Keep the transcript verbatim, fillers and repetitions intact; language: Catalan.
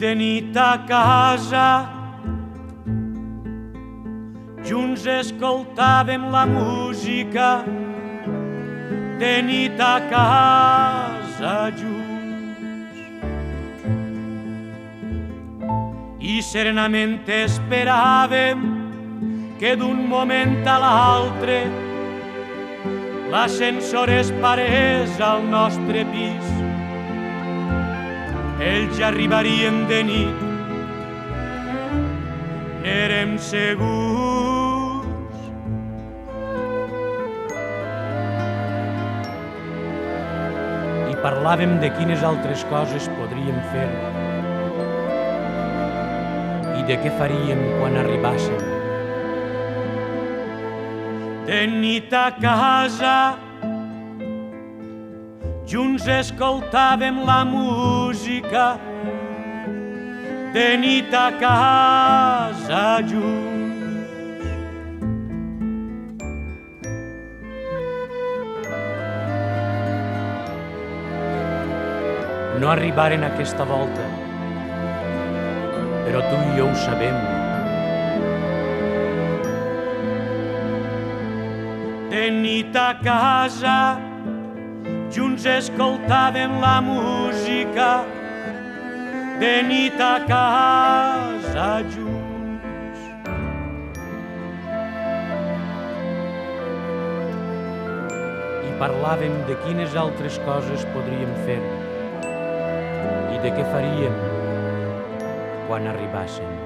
De nit a casa, junts escoltàvem la música. De nit a casa, junts. I serenament esperàvem que d'un moment a l'altre l'ascensor es parés al nostre pis. Ells ja arribarien de nit, n'érem segurs. I parlàvem de quines altres coses podríem fer i de què faríem quan arribàssim. De nit a casa, junts escoltàvem la música. De nit a casa, junts. No arribaren aquesta volta, però tu i jo ho sabem. De nit a casa, junts escoltàvem la música. De nit a casa, junts. I parlàvem de quines altres coses podríem fer i de què faríem quan arribàssim.